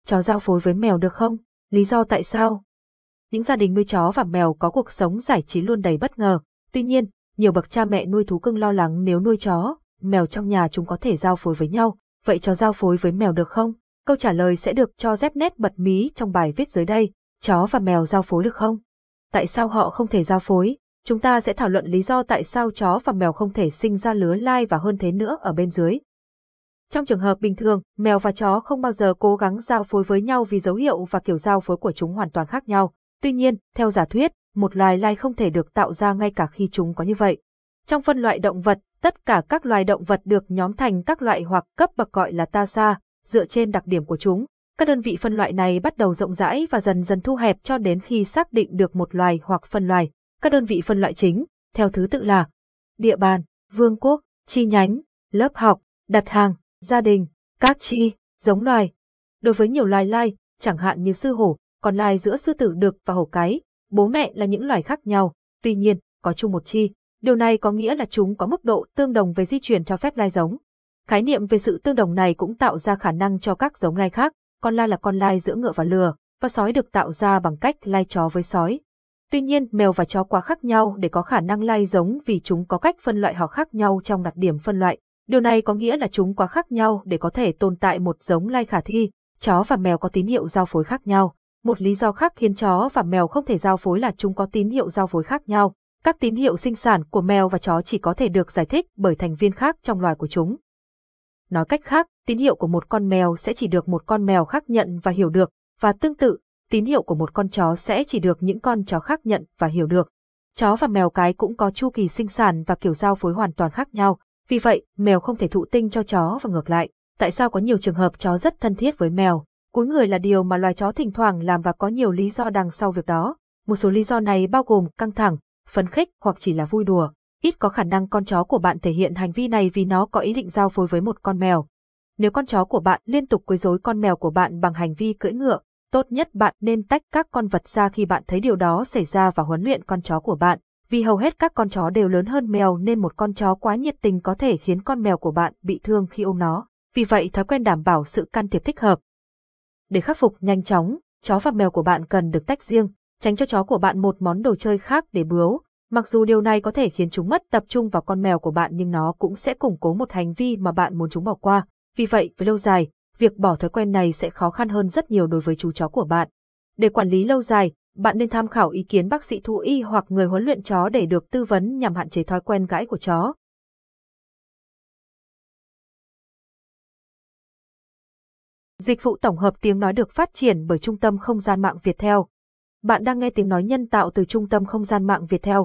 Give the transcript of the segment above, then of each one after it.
chó giao phối với mèo được không? Lý do tại sao? Những gia đình nuôi chó và mèo có cuộc sống giải trí luôn đầy bất ngờ. Tuy nhiên, nhiều bậc cha mẹ nuôi thú cưng lo lắng nếu nuôi chó, mèo trong nhà chúng có thể giao phối với nhau. Vậy chó giao phối với mèo được không? Câu trả lời sẽ được cho Znet bật mí trong bài viết dưới đây. Chó và mèo giao phối được không? Tại sao họ không thể giao phối? Chúng ta sẽ thảo luận lý do tại sao chó và mèo không thể sinh ra lứa lai và hơn thế nữa ở bên dưới. Trong trường hợp bình thường, mèo và chó không bao giờ cố gắng giao phối với nhau vì dấu hiệu và kiểu giao phối của chúng hoàn toàn khác nhau. Tuy nhiên, theo giả thuyết, một loài lai không thể được tạo ra ngay cả khi chúng có như vậy. Trong phân loại động vật, tất cả các loài động vật được nhóm thành các loại hoặc cấp bậc gọi là taxa, dựa trên đặc điểm của chúng. Các đơn vị phân loại này bắt đầu rộng rãi và dần dần thu hẹp cho đến khi xác định được một loài hoặc phân loài. Các đơn vị phân loại chính, theo thứ tự là địa bàn, vương quốc, chi nhánh, lớp học, đặt hàng, gia đình, các chi, giống loài. Đối với nhiều loài lai, chẳng hạn như sư hổ, còn lai giữa sư tử đực và hổ cái, bố mẹ là những loài khác nhau, tuy nhiên, có chung một chi. Điều này có nghĩa là chúng có mức độ tương đồng về di truyền cho phép lai giống. Khái niệm về sự tương đồng này cũng tạo ra khả năng cho các giống lai khác. Con lai là con lai giữa ngựa và lừa, và sói được tạo ra bằng cách lai chó với sói. Tuy nhiên, mèo và chó quá khác nhau để có khả năng lai giống vì chúng có cách phân loại họ khác nhau trong đặc điểm phân loại. Điều này có nghĩa là chúng quá khác nhau để có thể tồn tại một giống lai khả thi. Chó và mèo có tín hiệu giao phối khác nhau. Một lý do khác khiến chó và mèo không thể giao phối là chúng có tín hiệu giao phối khác nhau. Các tín hiệu sinh sản của mèo và chó chỉ có thể được giải thích bởi thành viên khác trong loài của chúng. Nói cách khác, tín hiệu của một con mèo sẽ chỉ được một con mèo khác nhận và hiểu được, và tương tự, tín hiệu của một con chó sẽ chỉ được những con chó khác nhận và hiểu được. Chó và mèo cái cũng có chu kỳ sinh sản và kiểu giao phối hoàn toàn khác nhau, vì vậy, mèo không thể thụ tinh cho chó và ngược lại. Tại sao có nhiều trường hợp chó rất thân thiết với mèo? Cúi người là điều mà loài chó thỉnh thoảng làm và có nhiều lý do đằng sau việc đó. Một số lý do này bao gồm căng thẳng, phấn khích hoặc chỉ là vui đùa. Ít có khả năng con chó của bạn thể hiện hành vi này vì nó có ý định giao phối với một con mèo. Nếu con chó của bạn liên tục quấy rối con mèo của bạn bằng hành vi cưỡi ngựa, tốt nhất bạn nên tách các con vật ra khi bạn thấy điều đó xảy ra và huấn luyện con chó của bạn. Vì hầu hết các con chó đều lớn hơn mèo nên một con chó quá nhiệt tình có thể khiến con mèo của bạn bị thương khi ôm nó. Vì vậy thói quen đảm bảo sự can thiệp thích hợp. Để khắc phục nhanh chóng, chó và mèo của bạn cần được tách riêng, tránh cho chó của bạn một món đồ chơi khác để bướu. Mặc dù điều này có thể khiến chúng mất tập trung vào con mèo của bạn nhưng nó cũng sẽ củng cố một hành vi mà bạn muốn chúng bỏ qua. Vì vậy, về lâu dài, việc bỏ thói quen này sẽ khó khăn hơn rất nhiều đối với chú chó của bạn. Để quản lý lâu dài, bạn nên tham khảo ý kiến bác sĩ thú y hoặc người huấn luyện chó để được tư vấn nhằm hạn chế thói quen gãi của chó. Dịch vụ tổng hợp tiếng nói được phát triển bởi Trung tâm Không gian mạng Viettel. Bạn đang nghe tiếng nói nhân tạo từ Trung tâm Không gian mạng Viettel.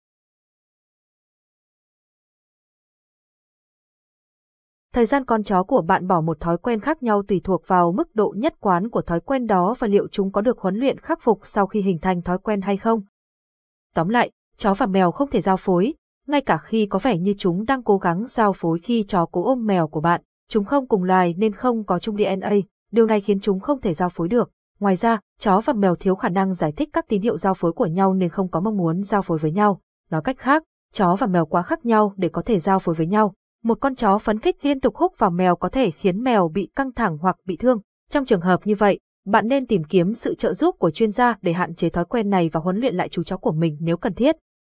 Thời gian con chó của bạn bỏ một thói quen khác nhau tùy thuộc vào mức độ nhất quán của thói quen đó và liệu chúng có được huấn luyện khắc phục sau khi hình thành thói quen hay không. Tóm lại, chó và mèo không thể giao phối, ngay cả khi có vẻ như chúng đang cố gắng giao phối khi chó cố ôm mèo của bạn. Chúng không cùng loài nên không có chung DNA, điều này khiến chúng không thể giao phối được. Ngoài ra, chó và mèo thiếu khả năng giải thích các tín hiệu giao phối của nhau nên không có mong muốn giao phối với nhau. Nói cách khác, chó và mèo quá khác nhau để có thể giao phối với nhau. Một con chó phấn khích liên tục húc vào mèo có thể khiến mèo bị căng thẳng hoặc bị thương. Trong trường hợp như vậy, bạn nên tìm kiếm sự trợ giúp của chuyên gia để hạn chế thói quen này và huấn luyện lại chú chó của mình nếu cần thiết.